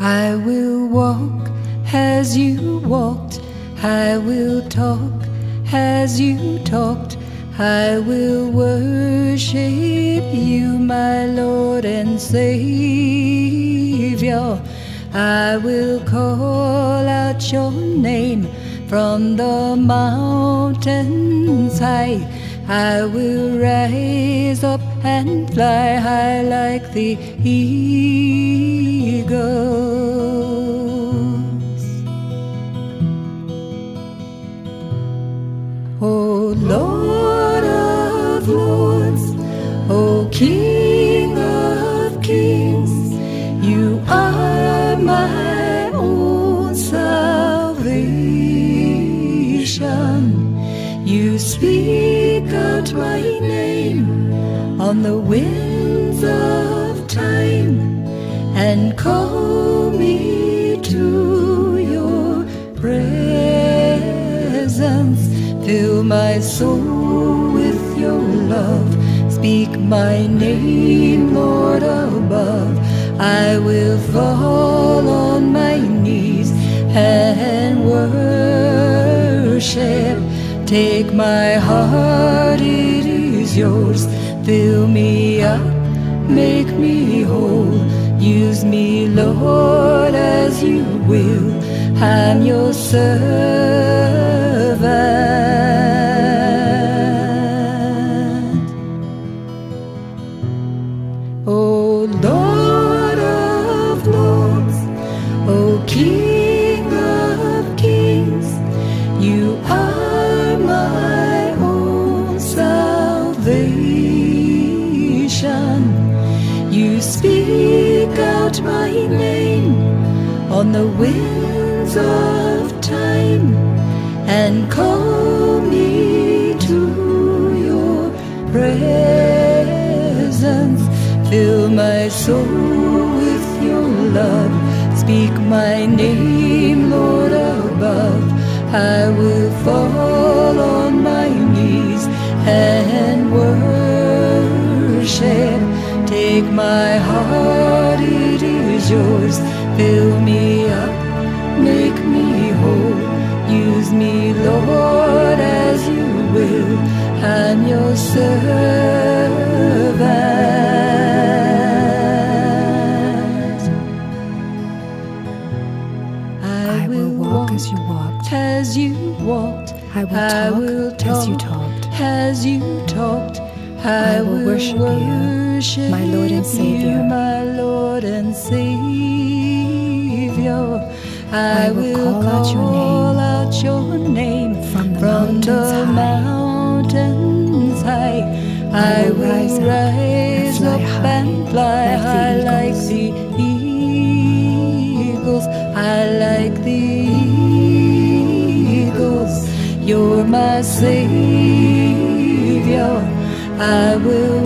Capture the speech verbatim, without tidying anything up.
I will walk as you walked, I will talk as you talked, I will worship you, my Lord and Savior. I will call out your name from the mountains high. I will rise up and fly high like the eagles. O Lord of lords, O King of kings, you are my own salvation. You speak out my name on the winds of time and call me to your presence. Fill my soul with your love. Speak my name, Lord, above. I will fall on my knees and worship. Take my heart, it is yours. Fill me up, make me whole. Use me, Lord, as you will. I'm your servant. O Lord of lords, O King of kings, you are my own salvation. You speak out my name on the winds of time and call me to your presence. Fill my soul with your love. Speak my name, Lord, above. I will fall on my knees and worship. Take my heart, it is yours. Fill me up, make me whole. Use me, Lord, as you will. I'm your servant. I will walk as you walked, as you walked. I will talk, I will talk as you talked, as you talked. I, I will worship, worship you, my Lord and Savior, you, my Lord and Savior. I, I will call, call out, your name, out your name from the, from mountains, the mountains high. high. I will rise, rise up and fly high like the eagles. I like the eagles. You're my Savior. I will